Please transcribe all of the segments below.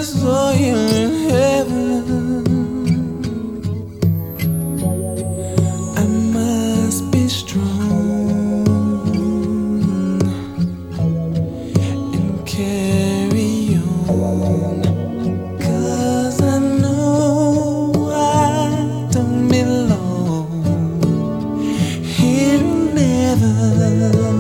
saw you in heaven, I must be strong and carry on, 'cause I know I don't belong here in heaven.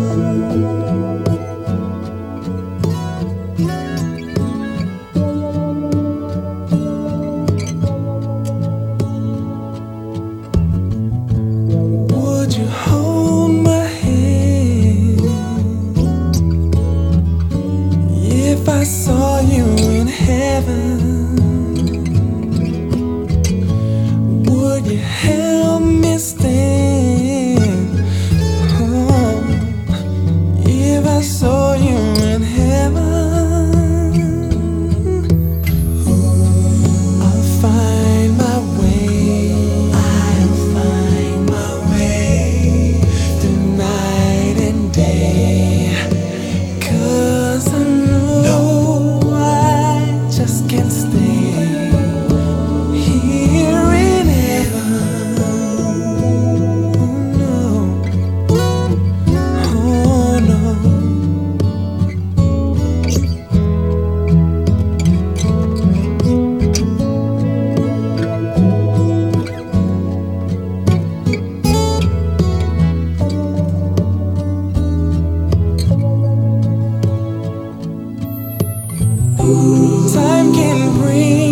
Would you hold my hand if I saw you in heaven? Would you help me stand? Oh, if I saw you in heaven, I'll find my way. I'll find my way through night and day, 'cause I know I just can't stay here in heaven. Oh no, oh no. Time can bring